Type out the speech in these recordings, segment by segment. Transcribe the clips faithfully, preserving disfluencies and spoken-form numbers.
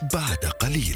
بعد قليل.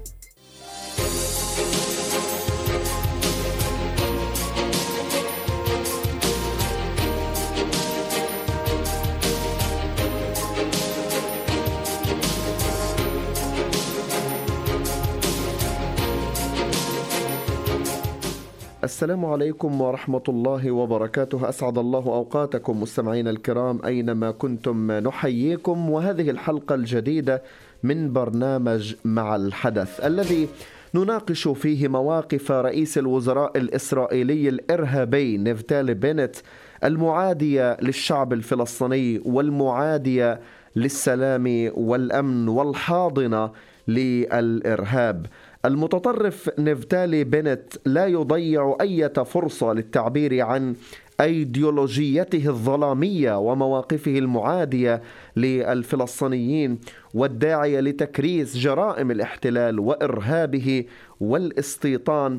السلام عليكم ورحمة الله وبركاته. أسعد الله أوقاتكم مستمعين الكرام أينما كنتم، نحييكم وهذه الحلقة الجديدة من برنامج مع الحدث الذي نناقش فيه مواقف رئيس الوزراء الإسرائيلي الإرهابي نفتالي بنت المعادية للشعب الفلسطيني والمعادية للسلام والأمن والحاضنة للإرهاب. المتطرف نفتالي بنت لا يضيع أي فرصة للتعبير عن أيديولوجيته الظلامية ومواقفه المعادية للفلسطينيين والداعية لتكريس جرائم الاحتلال وإرهابه والاستيطان،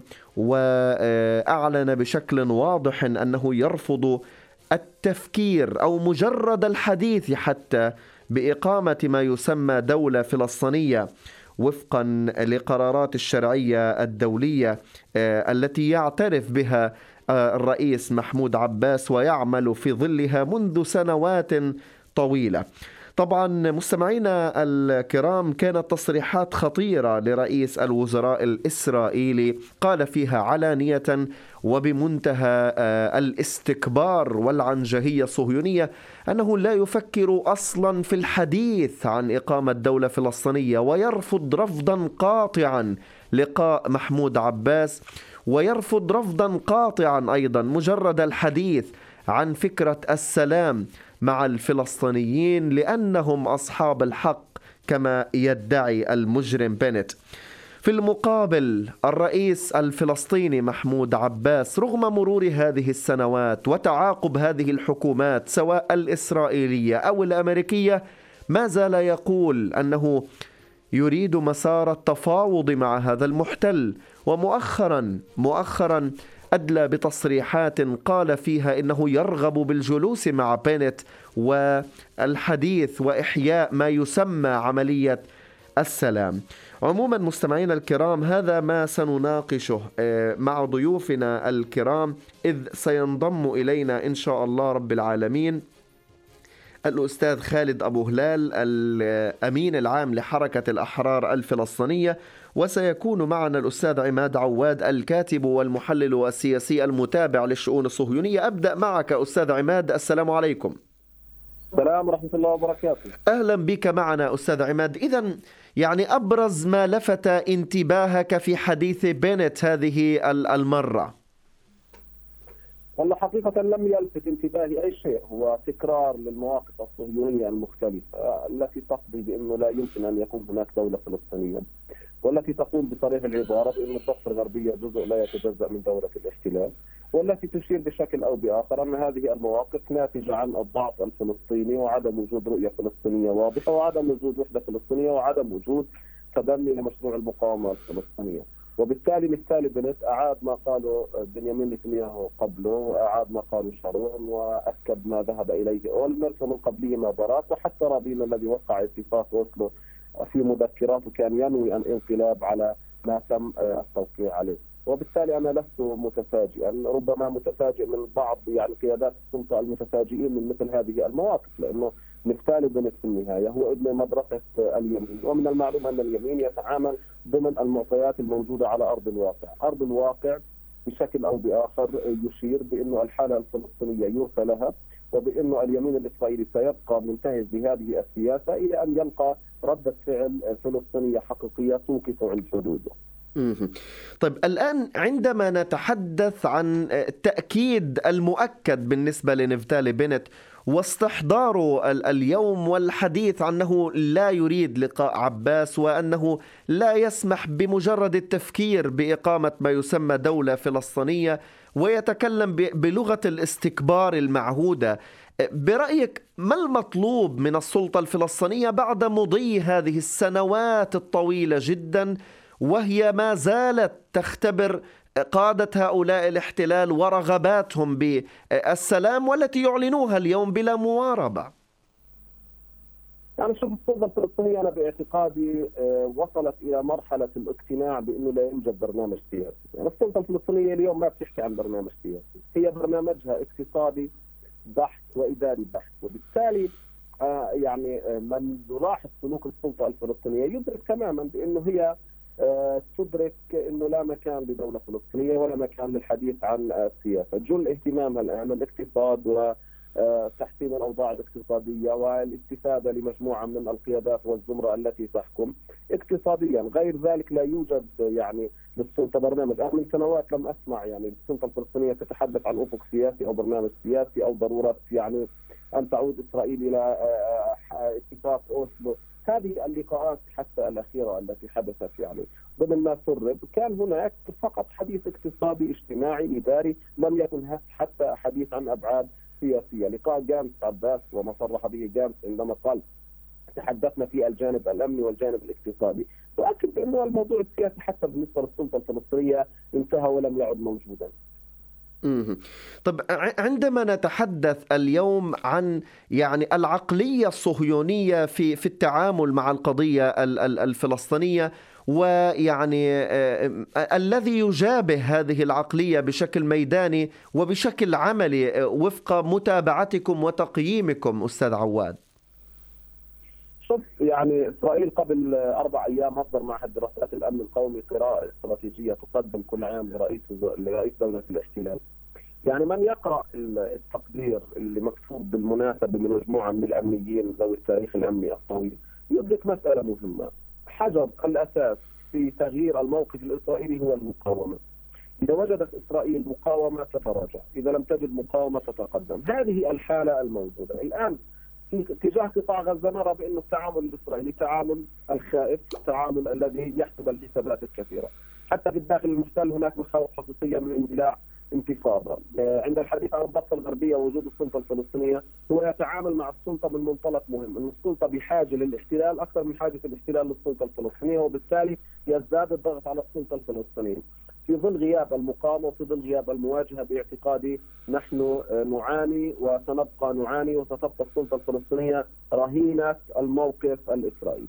وأعلن بشكل واضح أنه يرفض التفكير أو مجرد الحديث حتى بإقامة ما يسمى دولة فلسطينية وفقا لقرارات الشرعية الدولية التي يعترف بها الرئيس محمود عباس ويعمل في ظلها منذ سنوات طويلة. طبعا مستمعينا الكرام، كانت تصريحات خطيرة لرئيس الوزراء الإسرائيلي قال فيها علانية وبمنتهى الاستكبار والعنجهية الصهيونية أنه لا يفكر أصلا في الحديث عن إقامة دولة فلسطينية، ويرفض رفضا قاطعا لقاء محمود عباس، ويرفض رفضا قاطعا أيضا مجرد الحديث عن فكرة السلام مع الفلسطينيين لأنهم أصحاب الحق كما يدعي المجرم بنت. في المقابل الرئيس الفلسطيني محمود عباس رغم مرور هذه السنوات وتعاقب هذه الحكومات سواء الإسرائيلية أو الأمريكية ما زال يقول أنه يريد مسار التفاوض مع هذا المحتل، ومؤخرا مؤخرا أدلى بتصريحات قال فيها إنه يرغب بالجلوس مع بنت والحديث وإحياء ما يسمى عملية السلام. عموما مستمعينا الكرام، هذا ما سنناقشه مع ضيوفنا الكرام، إذ سينضم إلينا إن شاء الله رب العالمين الأستاذ خالد أبو هلال الأمين العام لحركة الأحرار الفلسطينية، وسيكون معنا الأستاذ عماد عواد الكاتب والمحلل السياسي المتابع للشؤون الصهيونية. أبدأ معك أستاذ عماد. السلام عليكم. السلام ورحمة الله وبركاته. أهلا بك معنا أستاذ عماد. إذن يعني أبرز ما لفت انتباهك في حديث بنت هذه المرة؟ والله حقيقة لم يلفت انتباهي أي شيء، هو تكرار للمواقف الصهيونية المختلفة التي تقضي بأنه لا يمكن أن يكون هناك دولة فلسطينية، والتي تقول بصريح العبارة بأن الضفة الغربية جزء لا يتجزأ من دولة الاحتلال، والتي تشير بشكل أو بآخر أن هذه المواقف ناتجة عن الضعف الفلسطيني وعدم وجود رؤية فلسطينية واضحة وعدم وجود وحدة فلسطينية وعدم وجود تبني لمشروع المقاومة الفلسطينية. وبالتالي نفتالي بنت أعاد ما قاله بنيامين نتنياهو قبله، وأعاد ما قاله شارون، وأكد ما ذهب إليه أولمرت ومن قبله ما باراك، وحتى رابين الذي وقع اتفاق أوسلو في مذكراته كان ينوي الانقلاب على ما تم التوقيع عليه. وبالتالي أنا لست متفاجئا، ربما متفاجئ من بعض يعني قيادات السلطة المتفاجئين من مثل هذه المواقف، لأنه نفتالي بنت في النهاية هو ابن مدرسة اليمين، ومن المعلوم أن اليمين يتعامل ضمن المعطيات الموجودة على أرض الواقع. أرض الواقع بشكل أو بآخر يشير بأنه الحالة الفلسطينية يرثى لها، وبأنه اليمين الإسرائيلي سيبقى منتهج بهذه السياسة إلى أن يلقى ردة فعل فلسطينية حقيقية توقف عند حدوده. طيب الآن عندما نتحدث عن التأكيد المؤكد بالنسبة لنفتالي بنت واستحضاره اليوم والحديث عنه لا يريد لقاء عباس وأنه لا يسمح بمجرد التفكير بإقامة ما يسمى دولة فلسطينية ويتكلم بلغة الاستكبار المعهودة، برأيك ما المطلوب من السلطة الفلسطينية بعد مضي هذه السنوات الطويلة جدا وهي ما زالت تختبر قادة هؤلاء الاحتلال ورغباتهم بالسلام والتي يعلنوها اليوم بلا مواربة؟ يعني شوف، السلطة الفلسطينية أنا باعتقادي وصلت إلى مرحلة الاقتناع بأنه لا يوجد برنامج سياسي. يعني السلطة الفلسطينية اليوم ما بتحكي عن برنامج سياسي، هي برنامجها اقتصادي بحت وإداري بحت. وبالتالي يعني من يلاحظ سلوك السلطة الفلسطينية يدرك تماما بأنه هي تدرك أنه لا مكان لدولة فلسطينية ولا مكان للحديث عن السياسة. جل اهتمامها الآن الاقتصاد و تحسين الأوضاع الاقتصادية والاستفادة لمجموعة من القيادات والزمرة التي تحكم اقتصاديا. غير ذلك لا يوجد يعني للسلطة برنامج. أنا من سنوات لم أسمع يعني السلطة الفلسطينية تتحدث عن أفق سياسي أو برنامج سياسي أو ضرورة يعني أن تعود إسرائيل إلى اتفاق أوسلو. هذه اللقاءات حتى الأخيرة التي حدثت يعني ضمن ما سرب كان هناك فقط حديث اقتصادي اجتماعي إداري، لم يكن حتى حديث عن أبعاد سياسية. لقاء جامس عباس وما صرح به جامس عندما قال تحدثنا في الجانب الأمني والجانب الاقتصادي، وأكد بأنه الموضوع السياسي حتى بالنسبة للسلطة الفلسطينية انتهى ولم يعد موجودا. طب عندما نتحدث اليوم عن يعني العقلية الصهيونية في في التعامل مع القضية الفلسطينية، ويعني الذي يجابه هذه العقلية بشكل ميداني وبشكل عملي وفق متابعتكم وتقييمكم أستاذ عواد. شوف، يعني إسرائيل قبل أربع أيام أصدر معهد دراسات الأمن القومي قراءة استراتيجية تقدم كل عام لرئيس لرئيس دولة الاحتلال. يعني من يقرأ التقدير اللي مكتوب بالمناسبة من مجموعة من الأمنيين ذوي التاريخ الأمني الطويل يدرك مسألة مهمة. حجر الأساس في تغيير الموقف الإسرائيلي هو المقاومة. إذا وجدت إسرائيل مقاومة تتراجع، إذا لم تجد مقاومة تتقدم. هذه الحالة الموجودة الآن في اتجاه قطاع غزة. نرى بأن التعامل الإسرائيلي تعامل الخائف، التعامل الذي يحسب الحسابات الكثيرة. حتى في الداخل المحتل هناك مخاوف حقيقية من اندلاع انتفاضة. عند الحديث عن الضفة الغربية ووجود السلطة الفلسطينية هو يتعامل مع السلطة من منطلق مهم، أن السلطة بحاجة للاحتلال أكثر من حاجة الاحتلال للسلطة الفلسطينية، وبالتالي يزداد الضغط على السلطة الفلسطينية. في ظل غياب المقاومة وفي ظل غياب المواجهة باعتقادي نحن نعاني وسنبقى نعاني وستبقى السلطة الفلسطينية رهينة الموقف الإسرائيلي.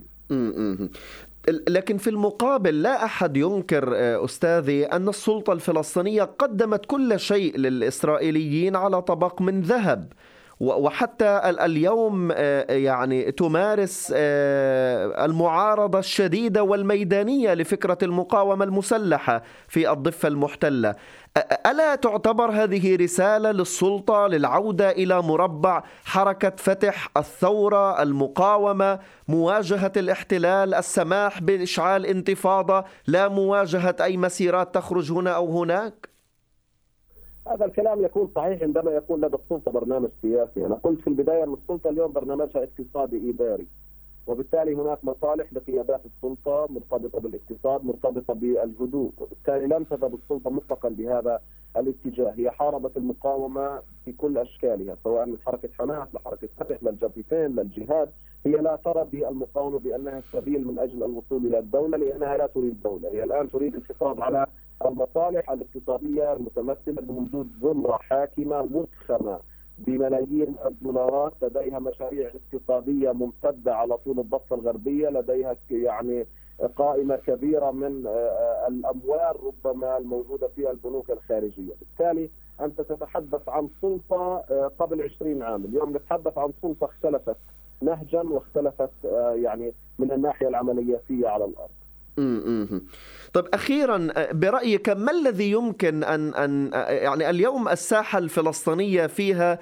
لكن في المقابل لا أحد ينكر أستاذي أن السلطة الفلسطينية قدمت كل شيء للإسرائيليين على طبق من ذهب، وحتى اليوم يعني تمارس المعارضة الشديدة والميدانية لفكرة المقاومة المسلحة في الضفة المحتلة. ألا تعتبر هذه رسالة للسلطة للعودة إلى مربع حركة فتح، الثورة، المقاومة، مواجهة الاحتلال، السماح بإشعال انتفاضة، لا مواجهة أي مسيرات تخرج هنا أو هناك؟ هذا الكلام يكون صحيح عندما يكون لدى السلطة برنامج سياسي. أنا قلت في البداية أن السلطة اليوم برنامجها اقتصادي إداري، وبالتالي هناك مصالح لقيادات السلطة مرتبطة بالاقتصاد، مرتبطة بالهدوء، وبالتالي لم تذهب السلطة مطلقا بهذا الاتجاه. هي حاربت المقاومة في كل أشكالها، سواء من حركة حماس لحركة فتح للجبهتين للجهاد. هي لا ترى بالمقاومة بأنها سبيل من أجل الوصول إلى الدولة، لأنها لا تريد دولة. هي الآن تريد الحفاظ على المصالح الاقتصادية المتمثلة بوجود زمرة حاكمة متخمة بملايين الدولارات، لديها مشاريع اقتصادية ممتدة على طول الضفة الغربية، لديها يعني قائمة كبيرة من الأموال ربما الموجودة في البنوك الخارجية. بالتالي أنت تتحدث عن سلطة قبل عشرين عام، اليوم نتحدث عن سلطة اختلفت نهجا واختلفت يعني من الناحية العملياتية على الأرض. طيب أخيرا برأيك ما الذي يمكن أن أن يعني اليوم الساحة الفلسطينية فيها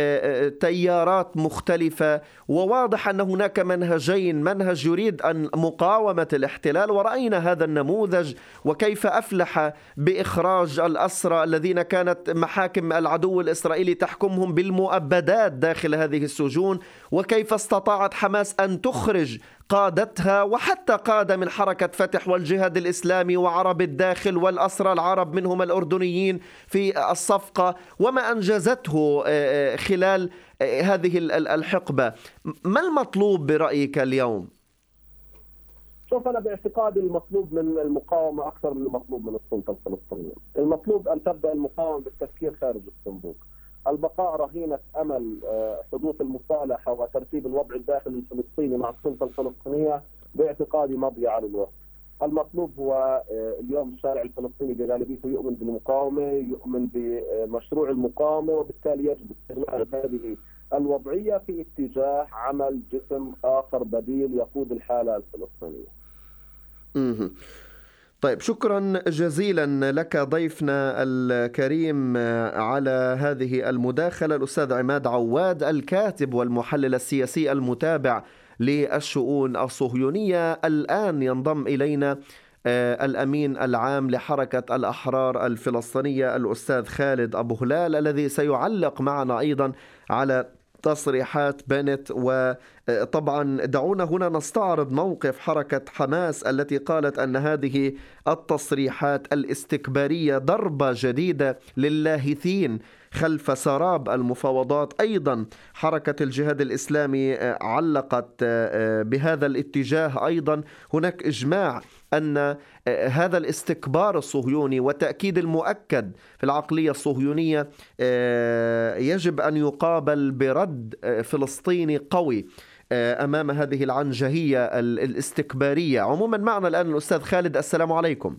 تيارات مختلفة، وواضح أن هناك منهجين، منهج يريد أن مقاومة الاحتلال، ورأينا هذا النموذج وكيف أفلح بإخراج الأسرى الذين كانت محاكم العدو الإسرائيلي تحكمهم بالمؤبدات داخل هذه السجون، وكيف استطاعت حماس أن تخرج قادتها وحتى قادة من حركة فتح والجهاد الإسلامي وعرب الداخل والأسرى العرب منهم الأردنيين في الصفقة، وما أنجزته خلال هذه الحقبة. ما المطلوب برأيك اليوم؟ شوف، أنا باعتقادي المطلوب من المقاومة أكثر من المطلوب من السلطة الفلسطينية. المطلوب أن تبدأ المقاومة بالتفكير خارج الصندوق. البقاء رهينة أمل حدوث المصالحة وترتيب الوضع الداخلي الفلسطيني مع السلطة الفلسطينية باعتقادي مضيعة للوقت. المطلوب هو اليوم الشارع الفلسطيني بغالبيته يؤمن بالمقاومة، يؤمن بمشروع المقاومة، وبالتالي يجب استغلال هذه الوضعية في اتجاه عمل جسم آخر بديل يقود الحالة الفلسطينية. طيب، شكرا جزيلا لك ضيفنا الكريم على هذه المداخلة، الأستاذ عماد عواد، الكاتب والمحلل السياسي المتابع للشؤون الصهيونية. الآن ينضم إلينا الأمين العام لحركة الأحرار الفلسطينية الأستاذ خالد أبو هلال، الذي سيعلق معنا أيضا على تصريحات بنت. وطبعا دعونا هنا نستعرض موقف حركة حماس التي قالت أن هذه التصريحات الاستكبارية ضربة جديدة للاهثين خلف سراب المفاوضات. أيضا حركة الجهاد الإسلامي علقت بهذا الاتجاه. أيضا هناك إجماع أن هذا الاستكبار الصهيوني والتأكيد المؤكد في العقلية الصهيونية يجب أن يقابل برد فلسطيني قوي أمام هذه العنجهية الاستكبارية. عموما معنا الآن الأستاذ خالد. السلام عليكم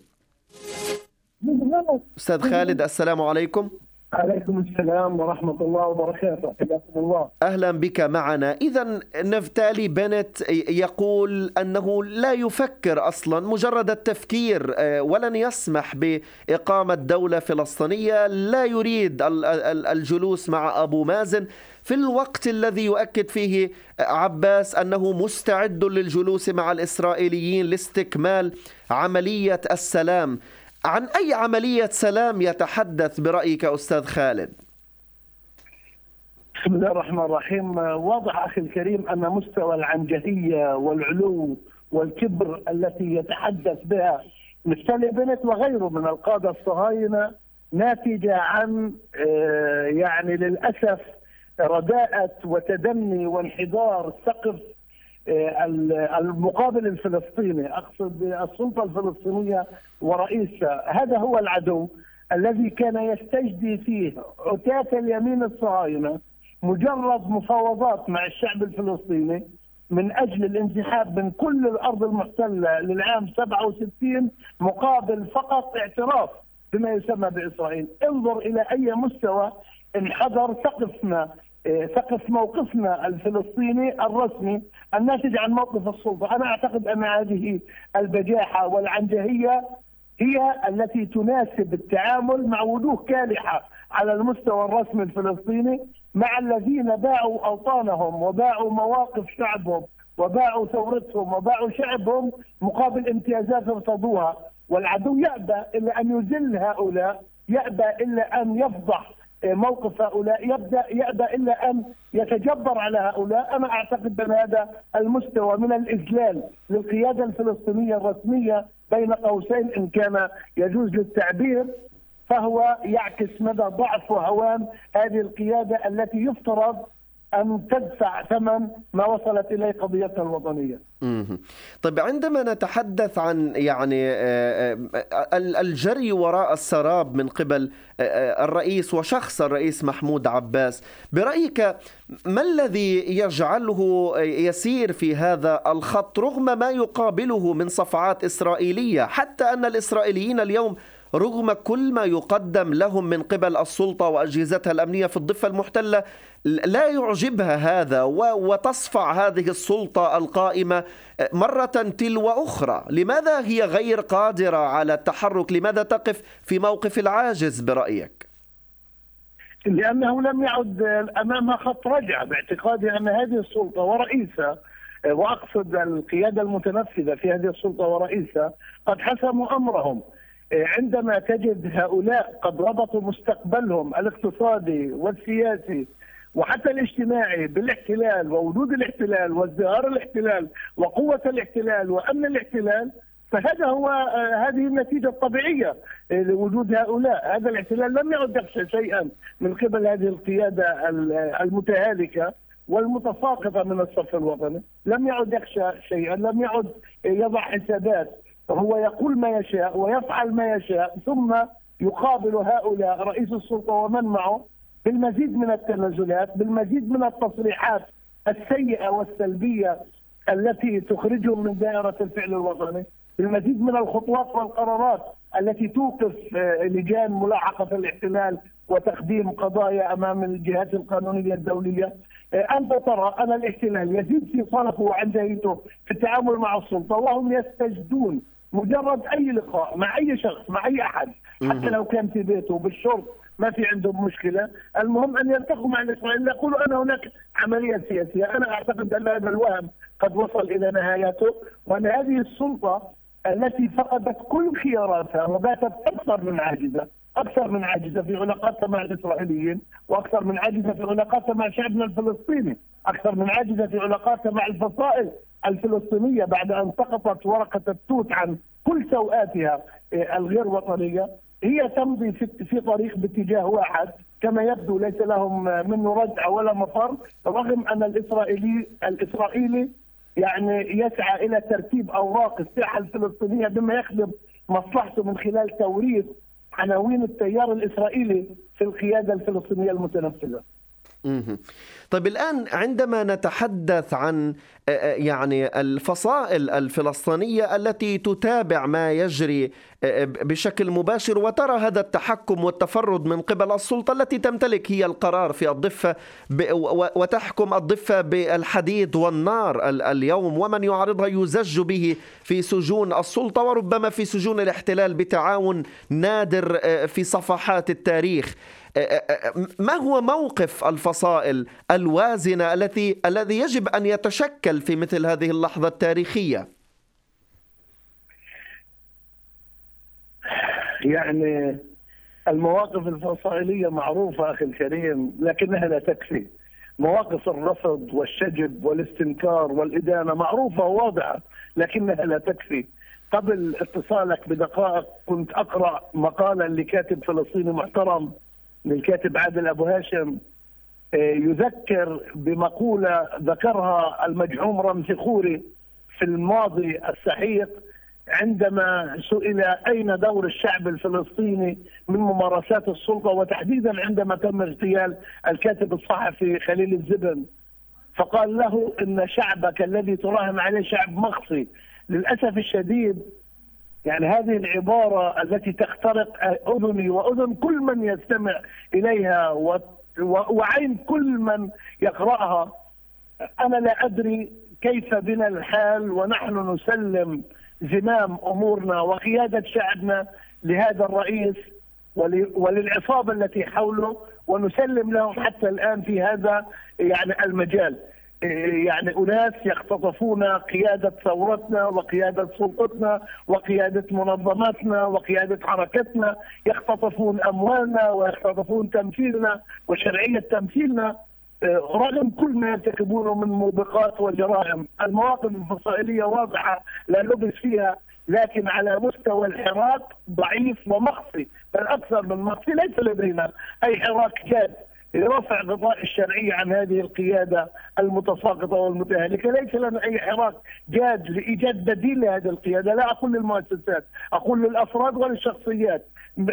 أستاذ خالد. السلام عليكم. عليكم السلام ورحمة الله وبركاته. حياكم الله. أهلا بك معنا. إذن نفتالي بنت يقول أنه لا يفكر أصلا، مجرد التفكير ولن يسمح بإقامة دولة فلسطينية، لا يريد الجلوس مع أبو مازن، في الوقت الذي يؤكد فيه عباس أنه مستعد للجلوس مع الإسرائيليين لاستكمال عملية السلام. عن أي عملية سلام يتحدث برأيك أستاذ خالد؟ بسم الله الرحمن الرحيم. واضح أخي الكريم أن مستوى العنجهية والعلو والكبر التي يتحدث بها نفتالي بنت وغيره من القادة الصهاينة ناتجة عن يعني للأسف رداءة وتدني وانحدار سقف المقابل الفلسطيني، أقصد السلطة الفلسطينية ورئيسها. هذا هو العدو الذي كان يستجدي فيه عتاة اليمين الصهاينة مجرد مفاوضات مع الشعب الفلسطيني من أجل الانسحاب من كل الأرض المحتلة للعام سبعة وستين مقابل فقط اعتراف بما يسمى بإسرائيل. انظر إلى أي مستوى انحدر سقفنا سقف موقفنا الفلسطيني الرسمي الناتج عن موقف السلطة. أنا أعتقد أن هذه البجاحة والعنجهية هي التي تناسب التعامل مع وجوه كالحة على المستوى الرسمي الفلسطيني مع الذين باعوا أوطانهم وباعوا مواقف شعبهم وباعوا ثورتهم وباعوا شعبهم مقابل امتيازات ارتضوها. والعدو يأبى إلا أن يذل هؤلاء، يأبى إلا أن يفضح موقف هؤلاء، يبدأ يأبى إلا أن يتجبر على هؤلاء. أنا أعتقد أن هذا المستوى من الإذلال للقيادة الفلسطينية الرسمية بين قوسين إن كان يجوز للتعبير، فهو يعكس مدى ضعف وهوان هذه القيادة التي يفترض أن تدفع ثمن ما وصلت إليه قضيتها الوطنية. طيب، عندما نتحدث عن يعني الجري وراء السراب من قبل الرئيس وشخص الرئيس محمود عباس، برأيك ما الذي يجعله يسير في هذا الخط رغم ما يقابله من صفعات إسرائيلية، حتى أن الإسرائيليين اليوم رغم كل ما يقدم لهم من قبل السلطة وأجهزتها الأمنية في الضفة المحتلة لا يعجبها هذا، وتصفع هذه السلطة القائمة مرة تلو أخرى؟ لماذا هي غير قادرة على التحرك؟ لماذا تقف في موقف العاجز برأيك؟ لأنه لم يعد أمامها خط رجعة، باعتقادي أن هذه السلطة ورئيسها، وأقصد القيادة المتنفذة في هذه السلطة ورئيسها، قد حسموا أمرهم. عندما تجد هؤلاء قد ربطوا مستقبلهم الاقتصادي والسياسي وحتى الاجتماعي بالاحتلال ووجود الاحتلال وازدهار الاحتلال وقوة الاحتلال وأمن الاحتلال، فهذا هو هذه النتيجة الطبيعية لوجود هؤلاء. هذا الاحتلال لم يعد يخشى شيئا من قبل هذه القيادة المتهالكة والمتساقطة من الصف الوطني، لم يعد يخشى شيئا، لم يعد يضع حسابات، هو يقول ما يشاء ويفعل ما يشاء، ثم يقابل هؤلاء رئيس السلطة ومن معه بالمزيد من التنازلات، بالمزيد من التصريحات السيئة والسلبية التي تخرجهم من دائرة الفعل الوطني، بالمزيد من الخطوات والقرارات التي توقف لجان ملاحقة الاحتلال وتقديم قضايا أمام الجهات القانونية الدولية. أنت ترى أن الاحتلال يزيد في صنفه وعنجهيته في التعامل مع السلطة، وهم يستجدون مجرد أي لقاء مع أي شخص، مع أي أحد، حتى لو كان في بيته بالشرط ما في عندهم مشكلة، المهم أن يلتقوا مع الإسرائيليين يقولوا أن هناك عملية سياسية. أنا أعتقد أن هذا الوهم قد وصل إلى نهايته، وأن هذه السلطة التي فقدت كل خياراتها وباتت أكثر من عاجزة، أكثر من عاجزة في علاقاتها مع الإسرائيليين، وأكثر من عاجزة في علاقاتها مع شعبنا الفلسطيني، أكثر من عاجزة في علاقاتها مع الفصائل الفلسطينية بعد أن سقطت ورقة التوت عن كل سوءاتها الغير وطنية. هي تمضي في طريق باتجاه واحد كما يبدو، ليس لهم منه رجعة ولا مفر، رغم أن الإسرائيلي الإسرائيلي يعني يسعى إلى ترتيب أوراق الساحة الفلسطينية بما يخدم مصلحته من خلال توريث عناوين التيار الإسرائيلي في القيادة الفلسطينية المتنفذة. طيب الآن عندما نتحدث عن يعني الفصائل الفلسطينية التي تتابع ما يجري بشكل مباشر وترى هذا التحكم والتفرد من قبل السلطة التي تمتلك هي القرار في الضفة وتحكم الضفة بالحديد والنار اليوم، ومن يعارضها يزج به في سجون السلطة وربما في سجون الاحتلال بتعاون نادر في صفحات التاريخ. ما هو موقف الفصائل الوازنة التي الذي يجب أن يتشكل في مثل هذه اللحظة التاريخية؟ يعني المواقف الفصائلية معروفة أخي الكريم، لكنها لا تكفي. مواقف الرفض والشجب والاستنكار والإدانة معروفة وواضحة، لكنها لا تكفي. قبل اتصالك بدقائق كنت أقرأ مقالا لكاتب فلسطيني محترم، للكاتب عادل أبو هاشم، يذكر بمقولة ذكرها المجحوم رمزي خوري في الماضي السحيق عندما سئل أين دور الشعب الفلسطيني من ممارسات السلطة، وتحديدا عندما تم اغتيال الكاتب الصحفي خليل الزبن، فقال له إن شعبك الذي تراهن عليه شعب مخصي. للأسف الشديد يعني هذه العبارة التي تخترق أذني وأذن كل من يستمع إليها وعين كل من يقرأها، أنا لا أدري كيف بنا الحال ونحن نسلم زمام أمورنا وقيادة شعبنا لهذا الرئيس وللعصابة التي حوله، ونسلم لهم حتى الآن في هذا يعني المجال. يعني أناس يختطفون قيادة ثورتنا وقيادة سلطتنا وقيادة منظماتنا وقيادة حركتنا، يختطفون أموالنا ويختطفون تمثيلنا وشرعية تمثيلنا رغم كل ما يرتكبونه من موبقات وجرائم. المواقف الفصائلية واضحة لا لبس فيها، لكن على مستوى الحراك ضعيف ومخفي، بل أكثر من مخفي. ليس لدينا أي حراك جاد لرفع غطاء الشرعية عن هذه القيادة المتساقطة والمتهالكة. ليس لنا أي حراك جاد لإيجاد بديل لهذه القيادة، لا أقول للمؤسسات، أقول للأفراد وللشخصيات.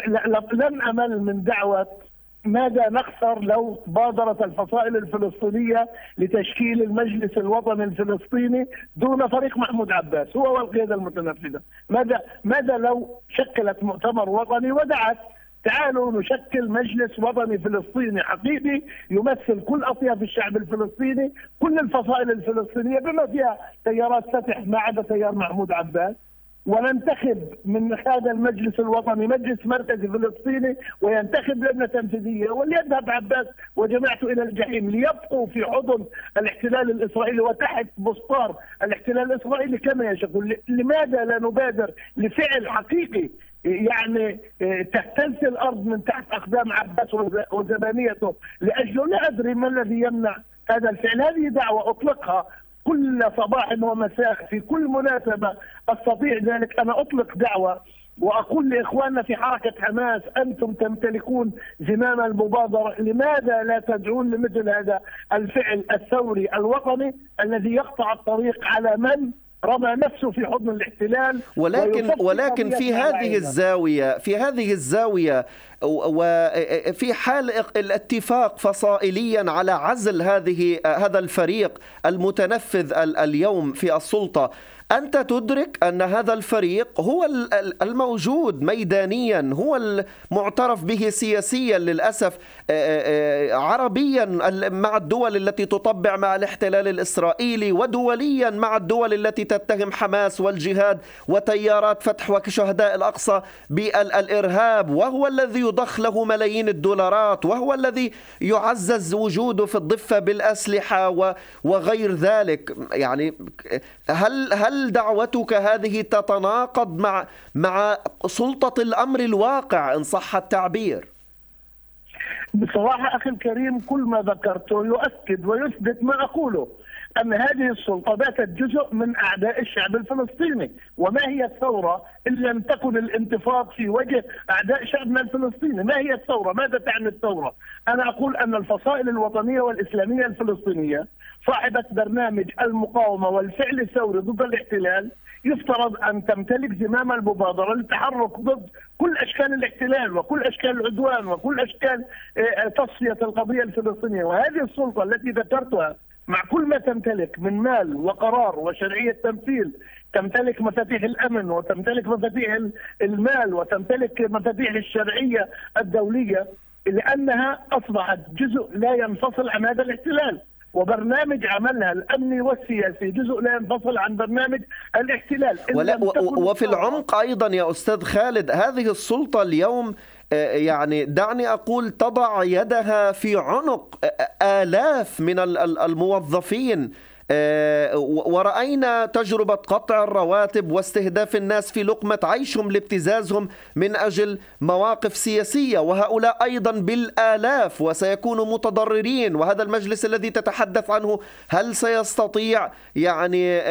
لن أمل من دعوة ماذا نخسر لو بادرت الفصائل الفلسطينية لتشكيل المجلس الوطني الفلسطيني دون فريق محمود عباس هو والقيادة المتنفذة. ماذا ماذا لو شكلت مؤتمر وطني ودعت تعالوا نشكل مجلس وطني فلسطيني حقيقي يمثل كل أطياف الشعب الفلسطيني، كل الفصائل الفلسطينية بما فيها تيارات فتح ما عدا تيار محمود عباس، وننتخب من هذا المجلس الوطني مجلس مركزي فلسطيني وينتخب لجنة تنفيذية، وليذهب عباس وجماعته إلى الجحيم ليبقوا في حضن الاحتلال الإسرائيلي وتحت بسطار الاحتلال الإسرائيلي كما يشاء. لماذا لا نبادر لفعل حقيقي يعني تهتز الأرض من تحت أقدام عباس وزبانيته لأجله؟ لا أدري ما الذي يمنع هذا الفعل. هذه دعوة أطلقها كل صباح ومساء في كل مناسبة أستطيع ذلك. أنا أطلق دعوة وأقول لإخواننا في حركة حماس أنتم تمتلكون زمام المبادرة، لماذا لا تدعون لمثل هذا الفعل الثوري الوطني الذي يقطع الطريق على من رمى نفسه في حضن الاحتلال. ولكن ولكن في هذه الزاوية في هذه الزاوية وفي حال الاتفاق فصائليا على عزل هذه هذا الفريق المتنفذ اليوم في السلطة، أنت تدرك أن هذا الفريق هو الموجود ميدانيا، هو المعترف به سياسيا للأسف عربيا مع الدول التي تطبع مع الاحتلال الإسرائيلي، ودوليا مع الدول التي تتهم حماس والجهاد وتيارات فتح وشهداء الأقصى بالإرهاب، وهو الذي يضخ له ملايين الدولارات، وهو الذي يعزز وجوده في الضفة بالأسلحة وغير ذلك. يعني هل هل دعوتك هذه تتناقض مع مع سلطة الأمر الواقع إن صح التعبير؟ بصراحة أخي الكريم، كل ما ذكرته يؤكد ويثبت ما أقوله، أن هذه السلطة باتت جزء من أعداء الشعب الفلسطيني. وما هي الثورة إن لم تكن الانتفاض في وجه أعداء شعبنا الفلسطيني؟ ما هي الثورة؟ ماذا تعني الثورة؟ أنا أقول أن الفصائل الوطنية والإسلامية الفلسطينية صاحبة برنامج المقاومة والفعل الثوري ضد الاحتلال يفترض أن تمتلك زمام المبادرة للتحرك ضد كل أشكال الاحتلال وكل أشكال العدوان وكل أشكال تصفية القضية الفلسطينية. وهذه السلطة التي ذكرتها مع كل ما تمتلك من مال وقرار وشرعية تمثيل، تمتلك مفاتيح الأمن وتمتلك مفاتيح المال وتمتلك مفاتيح الشرعية الدولية، لأنها أصبحت جزء لا ينفصل عن هذا الاحتلال، وبرنامج عملها الأمني والسياسي جزء لا ينفصل عن برنامج الاحتلال. وفي العمق أيضا يا أستاذ خالد، هذه السلطة اليوم يعني دعني أقول تضع يدها في عنق آلاف من الموظفين، ورأينا تجربة قطع الرواتب واستهداف الناس في لقمة عيشهم لابتزازهم من أجل مواقف سياسية، وهؤلاء أيضا بالآلاف وسيكونوا متضررين. وهذا المجلس الذي تتحدث عنه هل سيستطيع يعني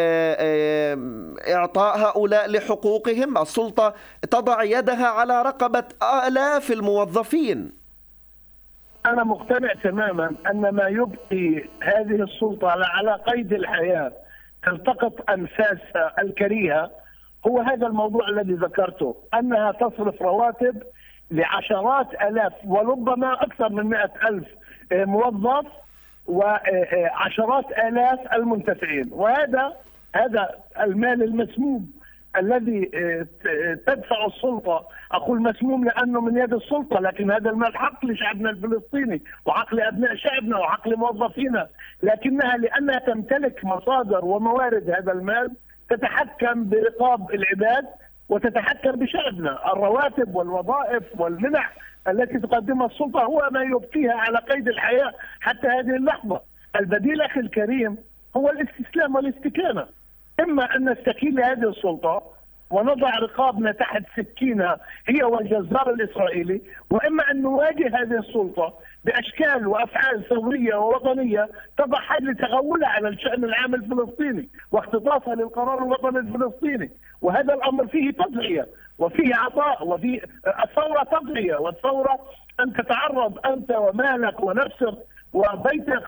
إعطاء هؤلاء لحقوقهم؟ السلطة تضع يدها على رقبة آلاف الموظفين. أنا مقتنع تماما أن ما يبقي هذه السلطة على قيد الحياة تلتقط أنفاسها الكريهة هو هذا الموضوع الذي ذكرته، أنها تصرف رواتب لعشرات آلاف وربما أكثر من مئة ألف موظف وعشرات آلاف المنتفعين. وهذا هذا المال المسموم الذي تدفع السلطة، أقول مسموم لأنه من يد السلطة، لكن هذا المال حق لشعبنا الفلسطيني وحق لأبناء شعبنا وحق لموظفينا، لكنها لأنها تمتلك مصادر وموارد هذا المال تتحكم برقاب العباد وتتحكم بشعبنا. الرواتب والوظائف والمنح التي تقدمها السلطة هو ما يبقيها على قيد الحياة حتى هذه اللحظة. البديل أخي الكريم هو الاستسلام والاستكانة، إما أن نستكين لهذه السلطة ونضع رقابنا تحت سكينها هي والجزار الإسرائيلي، وإما أن نواجه هذه السلطة بأشكال وأفعال ثورية ووطنية تضع حد لتغولها على الشأن العام الفلسطيني واختطافها للقرار الوطني الفلسطيني. وهذا الأمر فيه تضحية وفيه عطاء، وفيه الثورة تضحية، والثورة أن تتعرض أنت ومالك ونفسك وبيتك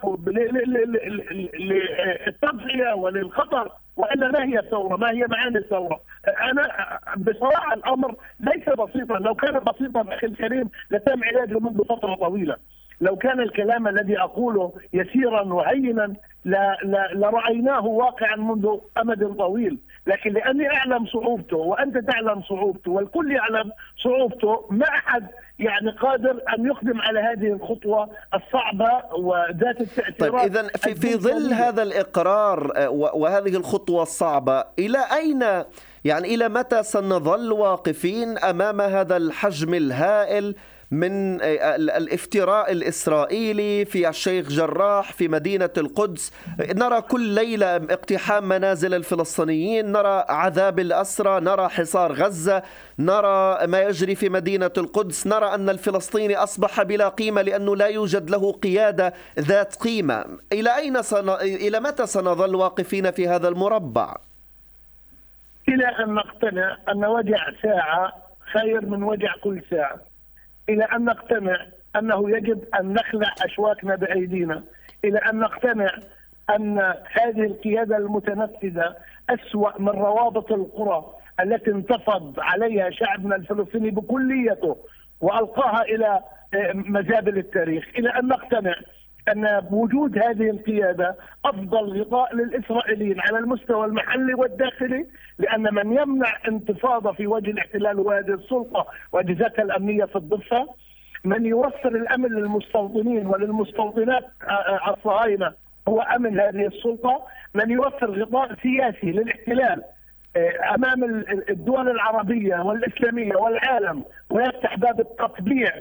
للتضحية وللخطر، وإلا ما هي الثورة؟ ما هي معاني الثورة؟ أنا بصراحة الأمر ليس بسيطا، لو كان بسيطا أخي الكريم لتم علاجه منذ فترة طويلة. لو كان الكلام الذي أقوله يسيرا وهينا لرأيناه واقعا منذ أمد طويل، لكن لأني أعلم صعوبته وأنت تعلم صعوبته والكل يعلم صعوبته، ما أحد يعني قادر أن يقدم على هذه الخطوة الصعبة وذات التأثيرات. طيب إذن في, في ظل هذا الإقرار وهذه الخطوة الصعبة، إلى أين يعني إلى متى سنظل واقفين أمام هذا الحجم الهائل من الافتراء الإسرائيلي في الشيخ جراح في مدينة القدس؟ نرى كل ليلة اقتحام منازل الفلسطينيين، نرى عذاب الأسرى، نرى حصار غزة، نرى ما يجري في مدينة القدس، نرى أن الفلسطيني أصبح بلا قيمة لأنه لا يوجد له قيادة ذات قيمة. إلى أين سن... إلى متى سنظل واقفين في هذا المربع؟ إلى أن نقتنع أن وجع ساعة خير من وجع كل ساعة، إلى أن نقتنع أنه يجب أن نخلع أشواكنا بأيدينا، إلى أن نقتنع أن هذه القيادة المتنفذة أسوأ من روابط القرى التي انتفض عليها شعبنا الفلسطيني بكليته وألقاها إلى مزابل التاريخ، إلى أن نقتنع أن بوجود هذه القيادة أفضل غطاء للإسرائيليين على المستوى المحلي والداخلي، لأن من يمنع انتفاضة في وجه الاحتلال وهذه السلطة وأجهزتها الأمنية في الضفة، من يوفر الأمن للمستوطنين وللمستوطنات الصهاينة هو أمن هذه السلطة، من يوفر غطاء سياسي للاحتلال أمام الدول العربية والإسلامية والعالم ويفتح باب التطبيع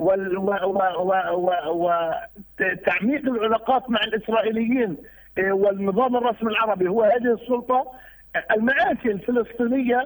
وتعميق العلاقات مع الإسرائيليين والنظام الرسمي العربي هو هذه السلطة. المآسي الفلسطينية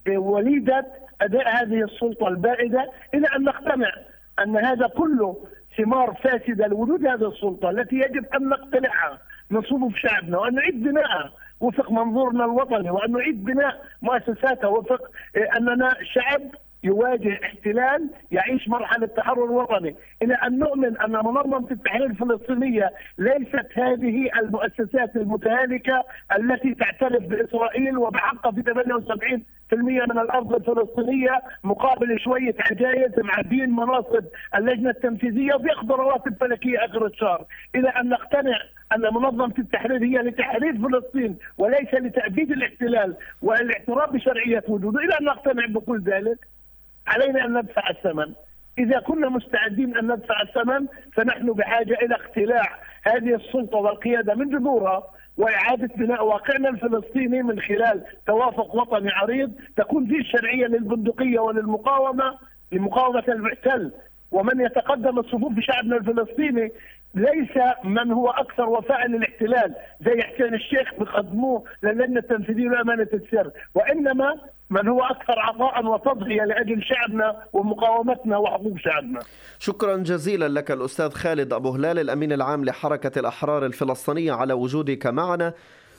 وليدة أداء هذه السلطة البائدة، إلى أن نقتنع أن هذا كله ثمار فاسدة لوجود هذه السلطة التي يجب أن نقتلعها من صفوف شعبنا، وأن نعيد بناءها وفق منظورنا الوطني، وأن نعيد بناء مؤسساتها وفق أننا شعب يواجه احتلال يعيش مرحلة تحرر وطني، إلى أن نؤمن أن منظمة التحرير الفلسطينية ليست هذه المؤسسات المتهالكة التي تعترف بإسرائيل وبحقها في ثمانية وسبعين بالمئة من الأرض الفلسطينية مقابل شوية عجايز معدين مناصب اللجنة التنفيذية وبياخذوا رواتب فلكية آخر الشهر، إلى أن نقتنع أن منظمة التحرير هي لتحرير فلسطين وليس لتأبيد الاحتلال والاعتراف بشرعية وجوده. إلى أن نقتنع بكل ذلك علينا أن ندفع الثمن. إذا كنا مستعدين أن ندفع الثمن فنحن بحاجة إلى اقتلاع هذه السلطة والقيادة من جذورها وإعادة بناء واقعنا الفلسطيني من خلال توافق وطني عريض تكون فيه الشرعية للبندقية وللمقاومة لمقاومة المحتل. ومن يتقدم الصفوف بشعبنا الفلسطيني ليس من هو أكثر وفاء للاحتلال زي حسين الشيخ بقدموه للجنة التنفيذية لأمانة السر، وإنما من هو أكثر عطاء وتضحية لأجل شعبنا ومقاومتنا وحقوق شعبنا. شكرا جزيلا لك الأستاذ خالد أبو هلال الأمين العام لحركة الأحرار الفلسطينية على وجودك معنا.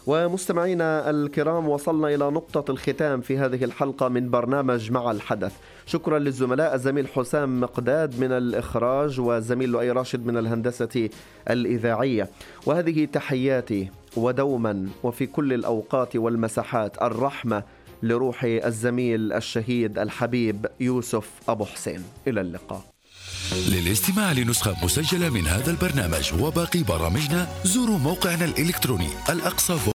ومستمعينا الكرام، وصلنا إلى نقطة الختام في هذه الحلقة من برنامج مع الحدث. شكرا للزملاء الزميل حسام مقداد من الإخراج والزميل لؤي راشد من الهندسة الإذاعية. وهذه تحياتي ودوما وفي كل الأوقات والمساحات الرحمة لروح الزميل الشهيد الحبيب يوسف أبو حسين. إلى اللقاء. للاستماع لنسخة مسجلة من هذا البرنامج وباقي برامجنا زوروا موقعنا الإلكتروني الأقصى